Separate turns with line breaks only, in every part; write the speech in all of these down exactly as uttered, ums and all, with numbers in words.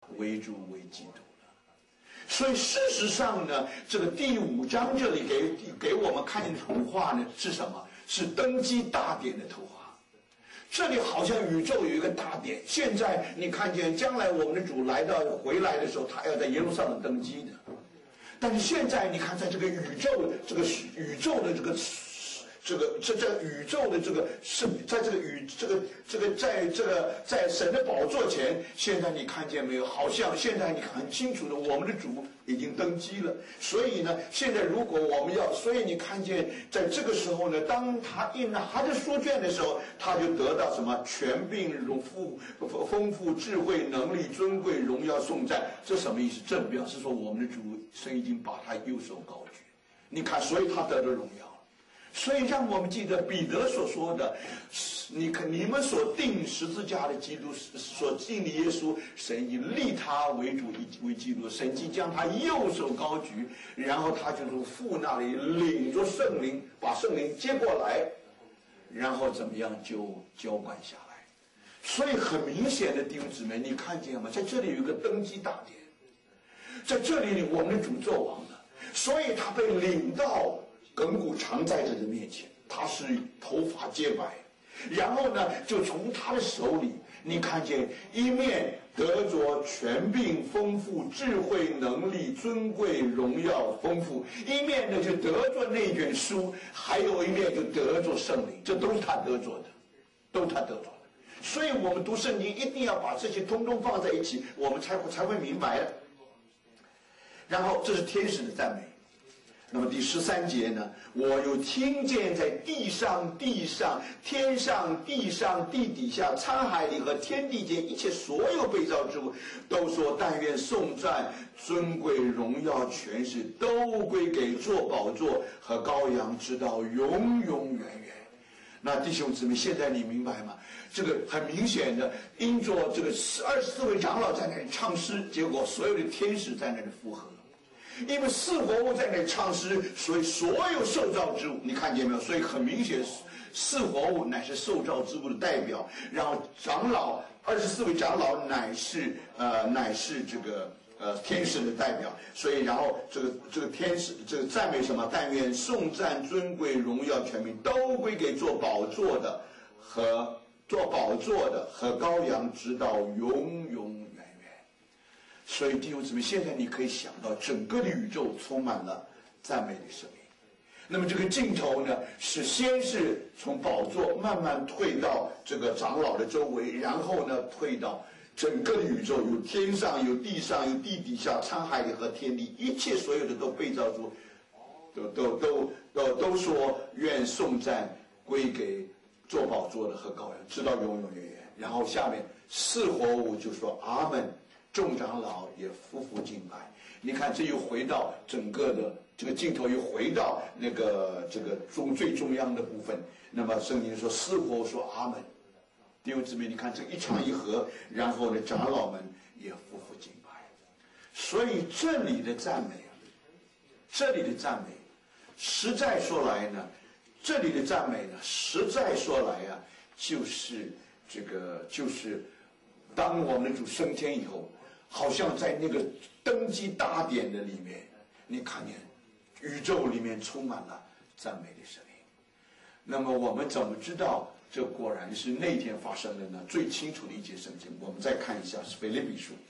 为主为基督了。所以事实上呢，这个第五章这里给给我们看见的图画呢是什么？是登基大典的图画。这里好像宇宙有一个大典，现在你看见将来我们的主来到回来的时候，他要在耶路撒冷登基的。但是现在你看，在这个宇宙这个宇宙的这个这个这这宇宙的这个是在这个宇这个这个在这个在神的宝座前，现在你看见没有？好像现在你很清楚的，我们的主已经登基了。所以呢，现在如果我们要，所以你看见在这个时候呢，当他一拿着书卷的时候，他就得到什么权柄、荣富、丰富、智慧、能力、尊贵、荣耀、颂赞。这什么意思？这表示说我们的主神已经把他右手高举。你看，所以他得了荣耀。所以让我们记得彼得所说的，你看你们所定十字架的基督，所定的耶稣，神已立他为主为基督，神即将他右手高举，然后他就从父那里领着圣灵，把圣灵接过来，然后怎么样就浇灌下来。所以很明显的弟兄姊妹，你看见吗？在这里有一个登基大典，在这里我们的主做王了，所以他被领到亘古常在者的面前，他是头发皆白，然后呢，就从他的手里，你看见一面得着权柄、丰富、智慧、能力、尊贵、荣耀、丰富；一面呢就得着那卷书，还有一面就得着圣灵，这都是他得着的，都是他得着的。所以我们读圣经一定要把这些通通放在一起，我们才才会明白的。然后这是天使的赞美。那么第十三节呢，我有听见在地上、地上、天上、地上、地底下、沧海里和天地间一切所有被造之物，都说但愿颂赞、尊贵、荣耀、权势都归给坐宝座和羔羊，直到永永远远。那弟兄姊妹，现在你明白吗？这个很明显的，因着这个二十四位长老在那里唱诗，结果所有的天使在那里附和。因为四活物在那里唱诗，所以所有受造之物，你看见没有？所以很明显，四活物乃是受造之物的代表，然后长老二十四位长老乃是呃乃是这个呃天使的代表，所以然后这个这个天使这个赞美什么？但愿颂赞、尊贵、荣耀、权柄都归给做宝座的和做宝座的和羔羊，直到永永。所以弟兄姊妹，现在你可以想到整个的宇宙充满了赞美的声音。那么这个镜头呢，是先是从宝座慢慢退到这个长老的周围，然后呢退到整个的宇宙，有天上，有地上，有地底下，沧海里和天地，一切所有的都被造出，都都都都都说愿颂赞归给坐宝座的和羔羊，直到永永远远。然后下面四活物就说阿们。众长老也夫妇敬拜，你看这又回到整个的这个镜头，又回到那个这个中最中央的部分。那么圣经说四活说阿们，弟兄姊妹，你看这一唱一和，然后呢长老们也夫妇敬拜。所以这里的赞美啊，这里的赞美，实在说来呢，这里的赞美呢，实在说来啊，就是这个就是当我们的主升天以后。好像在那个登基大典的里面，你看见宇宙里面充满了赞美的声音。那么我们怎么知道这果然是那天发生的呢？最清楚的一节圣经，我们再看一下是腓立比书，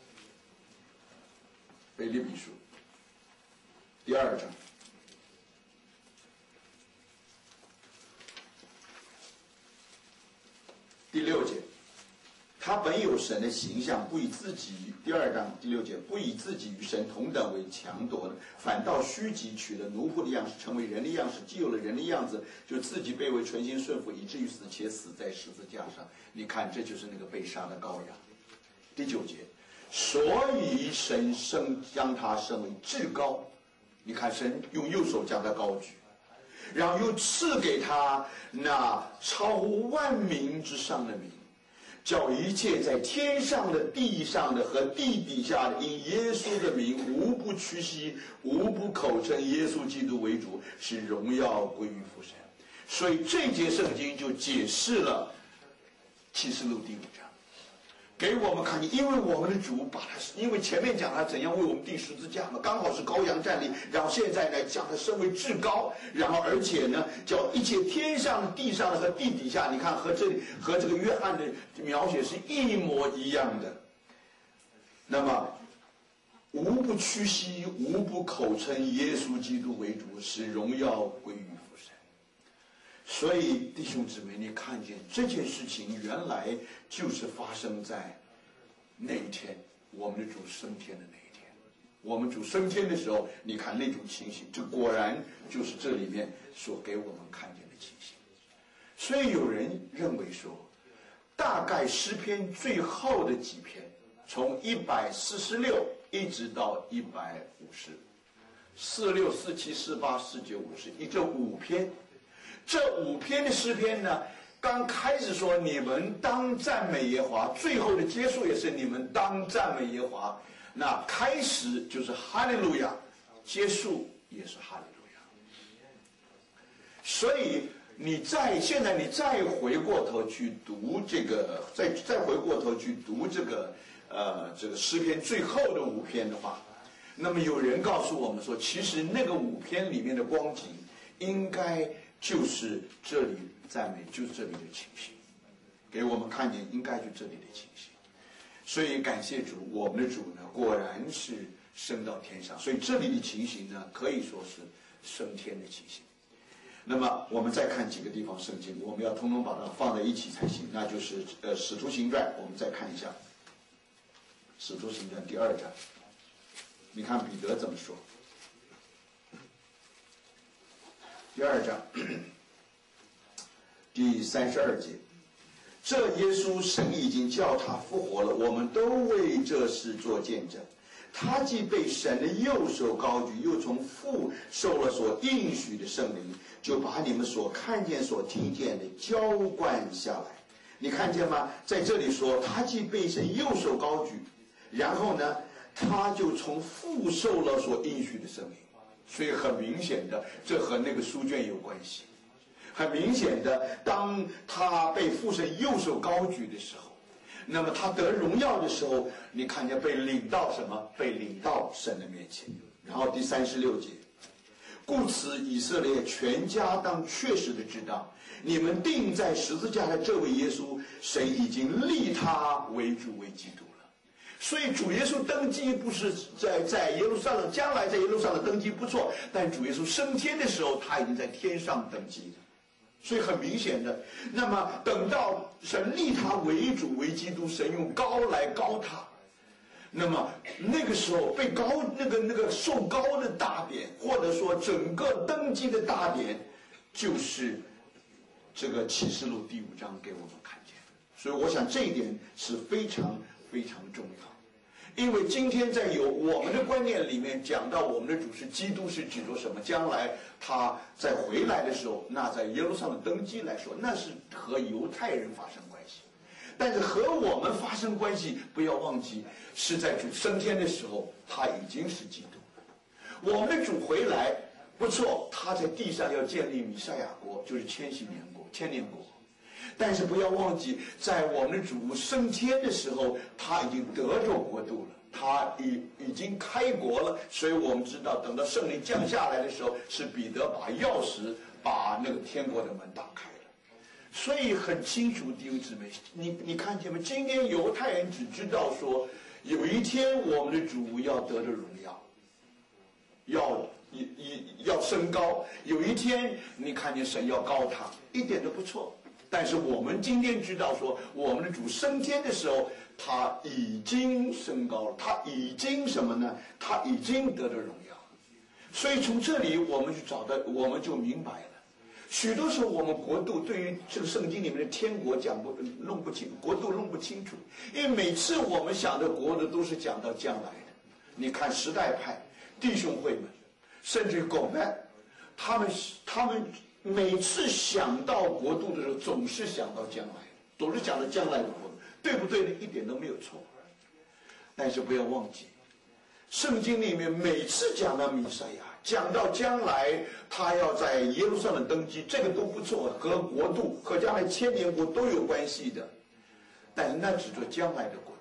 腓立比书第二章第六节。他本有神的形象，不以自己第二章第六节，不以自己与神同等为强夺的，反倒虚己，取了奴仆的样式，成为人的样式。既有了人的样子，就自己卑微，存心顺服，以至于死，且死在十字架上。你看，这就是那个被杀的羔羊。第九节，所以神升将他升为至高。你看，神用右手将他高举，然后又赐给他那超乎万民之上的名。叫一切在天上的、地上的和地底下的，因耶稣的名，无不屈膝，无不口称耶稣基督为主，使荣耀归于父神。所以这节圣经就解释了启示录第五章。 给我们看见，因为我们的主把他，因为前面讲他怎样为我们钉十字架嘛，刚好是羔羊站立，然后现在呢讲他身为至高，然后而且呢叫一切天上的、地上的和地底下，你看和这里和这个约翰的描写是一模一样的。那么无不屈膝，无不口称耶稣基督为主，使荣耀归于父神。所以弟兄姊妹，你看见这件事情原来就是发生在那一天，我们的主升天的那一天。我们主升天的时候，你看那种情形，这果然就是这里面所给我们看见的情形。所以有人认为说，大概诗篇最后的几篇，从一百四十六一直到一百五十，四六四七四八四九五十，一这五篇，这五篇的诗篇呢，刚开始说你们当赞美耶和华，最后的结束也是你们当赞美耶和华。那开始就是哈利路亚，结束也是哈利路亚。所以你再现在你再回过头去读这个，再再回过头去读这个。呃，这个诗篇最后的五篇的话，那么有人告诉我们说，其实那个五篇里面的光景，应该就是这里赞美，就是这里的情形，给我们看见应该就这里的情形。所以感谢主，我们的主呢，果然是升到天上，所以这里的情形呢，可以说是升天的情形。那么我们再看几个地方圣经，我们要通通把它放在一起才行，那就是呃《使徒行传》，我们再看一下。使徒行传第二章，你看彼得怎么说？第二章第三十二节，这耶稣神已经叫他复活了，我们都为这事做见证。他既被神的右手高举，又从父受了所应许的圣灵，就把你们所看见所听见的浇灌下来。你看见吗？在这里说他既被神右手高举，然后呢，他就从父受了所应许的圣灵，所以很明显的，这和那个书卷有关系。很明显的，当他被父神右手高举的时候，那么他得荣耀的时候，你看见被领到什么？被领到神的面前。然后第三十六节，故此以色列全家当确实的知道，你们钉在十字架的这位耶稣，神已经立他为主为基督。所以主耶稣登基不是在在耶路撒冷，将来在耶路撒冷登基不错，但主耶稣升天的时候，他已经在天上登基了。所以很明显的，那么等到神立他为主为基督，神用膏来膏他，那么那个时候被膏那个那个受膏的大典，或者说整个登基的大典，就是这个启示录第五章给我们看见。所以我想这一点是非常非常重要，因为今天在有我们的观念里面讲到我们的主是基督，是指着什么？将来他在回来的时候，那在耶路撒冷登基来说，那是和犹太人发生关系，但是和我们发生关系，不要忘记是在主升天的时候，他已经是基督了。我们的主回来不错，他在地上要建立弥赛亚国，就是千禧年国、千年国。但是不要忘记，在我们的主升天的时候，他已经得着国度了，他已已经开国了。所以我们知道，等到圣灵降下来的时候，是彼得把钥匙把那个天国的门打开了。所以很清楚，弟兄姊妹，你你看见吗？今天犹太人只知道说，有一天我们的主要得着荣耀，要要升高，有一天你看见神要高他，一点都不错。但是我们今天知道说，我们的主升天的时候，他已经升高了，他已经什么呢？他已经得到荣耀。所以从这里我们就找到，我们就明白了。许多时候我们国度对于这个圣经里面的天国讲不弄不清，国度弄不清楚，因为每次我们想的国度都是讲到将来的。你看时代派弟兄会们，甚至狗们，他们他们。每次想到国度的时候，总是想到将来，总是想到将来的国度，对不对呢？一点都没有错。但是不要忘记，圣经里面每次讲到弥赛亚，讲到将来他要在耶路撒冷登基，这个都不错，和国度和将来千年国都有关系的。但是那只做将来的国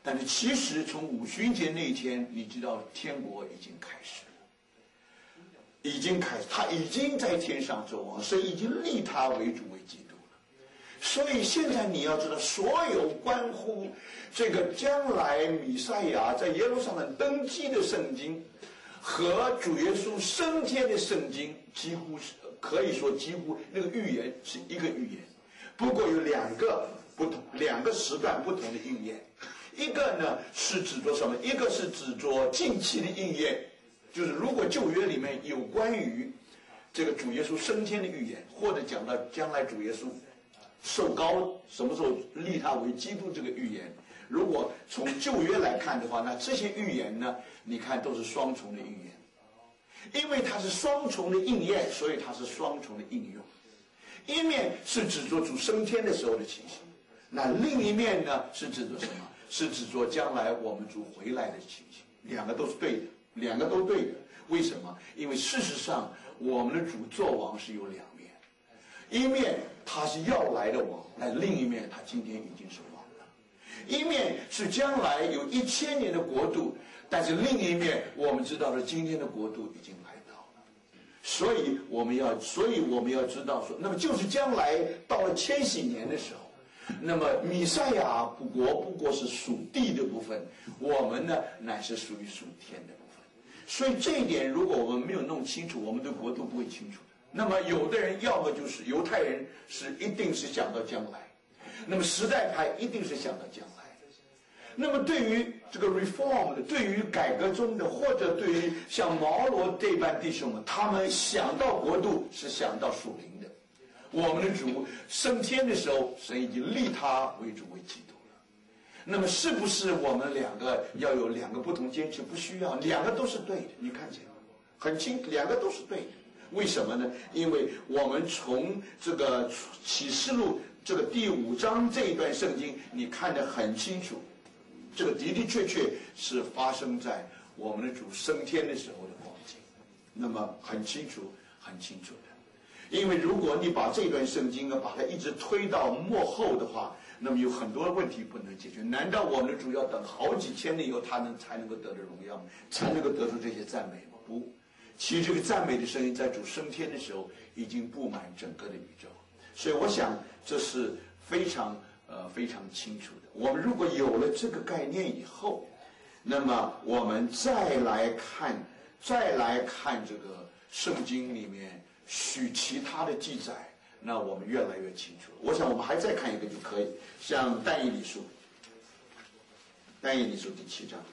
但是其实从五旬节那一天，你知道天国已经开始了，已经开始，他已经在天上做王，神已经立他为主为基督了。所以现在你要知道，所有关乎这个将来弥赛亚在耶路撒冷登基的圣经，和主耶稣升天的圣经，几乎是可以说几乎那个预言是一个预言，不过有两个不同，两个时段不同的应验。一个呢是指着什么？一个是指着近期的应验，就是如果旧约里面有关于这个主耶稣升天的预言，或者讲到将来主耶稣受膏什么时候立他为基督这个预言，如果从旧约来看的话，那这些预言呢，你看都是双重的应验，因为它是双重的应验，所以它是双重的应用。一面是指着主升天的时候的情形，那另一面呢是指着什么？是指着将来我们主回来的情形。两个都是对的，两个都对的。为什么？因为事实上我们的主做王是有两面，一面他是要来的王，那另一面他今天已经是王了。一面是将来有一千年的国度，但是另一面我们知道的今天的国度已经来到了。所以我们要，所以我们要知道说，那么就是将来到了千禧年的时候，那么弥赛亚不过不过是属地的部分，我们呢乃是属于属天的部分。所以这一点如果我们没有弄清楚，我们对国度不会清楚的。那么有的人要么就是犹太人是一定是想到将来，那么时代派一定是想到将来。那么对于这个 reform 的，对于改革中的，或者对于像毛罗这般弟兄们，他们想到国度是想到属灵的。我们的主升天的时候，神已经立他为主为基督了。那么是不是我们两个要有两个不同坚持？不需要，两个都是对的。你看见很清，两个都是对的。为什么呢？因为我们从这个启示录这个第五章这一段圣经，你看得很清楚，这个的的确确是发生在我们的主升天的时候的光景。那么很清楚，很清楚的。因为如果你把这段圣经呢，把它一直推到末后的话，那么有很多问题不能解决。难道我们的主要等好几千年以后，他能才能够得到荣耀吗？才能够得出这些赞美吗？不，其实这个赞美的声音在主升天的时候已经布满整个的宇宙。所以我想这是非常呃非常清楚的。我们如果有了这个概念以后，那么我们再来看，再来看这个圣经里面许其他的记载，那我们越来越清楚。我想我们还再看一个就可以，像但以理书，但以理书第七章，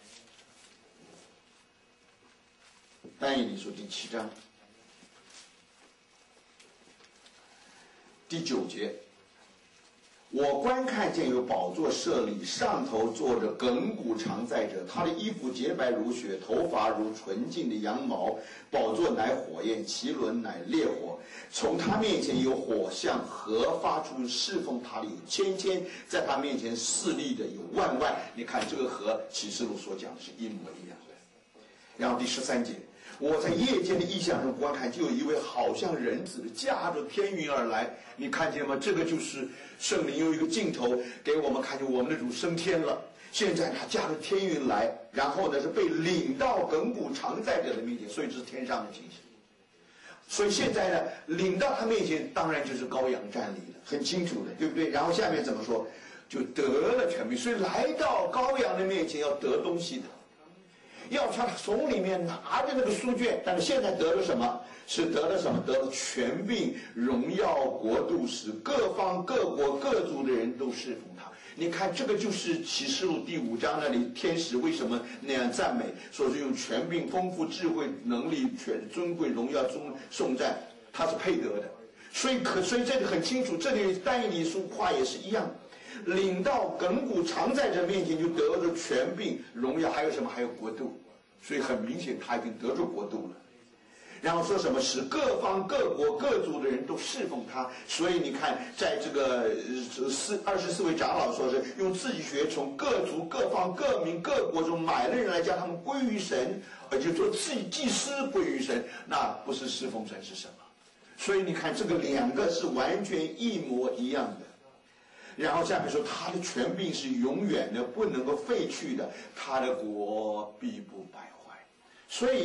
但以理书第七章第九节，我观看见有宝座设立，上头坐着亘古常在者，他的衣服洁白如雪，头发如纯净的羊毛，宝座乃火焰，其轮乃烈火，从他面前有火像河发出，侍奉他的有千千，在他面前侍立的有万万。你看这个和启示录所讲的是一模一样的。然后第十三节，我在夜间的异象中观看，就有一位好像人子驾着天云而来。你看见吗？这个就是圣灵用一个镜头给我们看见我们的主升天了。现在他驾着天云来，然后呢是被领到亘古常在者的面前，所以这是天上的情形。所以现在呢，领到他面前，当然就是羔羊站立了，很清楚的，对不对？然后下面怎么说？就得了权柄。所以来到羔羊的面前要得东西的，要他从里面拿着那个书卷，但是现在得了什么？是得了什么？得了权柄、荣耀、国度，使各方各国各族的人都侍奉他。你看，这个就是启示录第五章那里天使为什么那样赞美，说是用权柄、丰富、智慧、能力、权尊贵、荣耀、颂颂赞，他是配得的。所以可所以这里很清楚，这里但以理书话也是一样，领到亘古常在者面前就得了权柄、荣耀，还有什么？还有国度。所以很明显，他已经得住国度了。然后说什么？使各方各国各族的人都侍奉他。所以你看，在这个四二十四位长老说是用自己血从各族各方各民各国中买了人来，将他们归于神，而就说自己祭司归于神，那不是侍奉神是什么？所以你看，这个两个是完全一模一样的。 然后下面说他的权柄是永远的，不能够废去的，他的国必不败坏。所以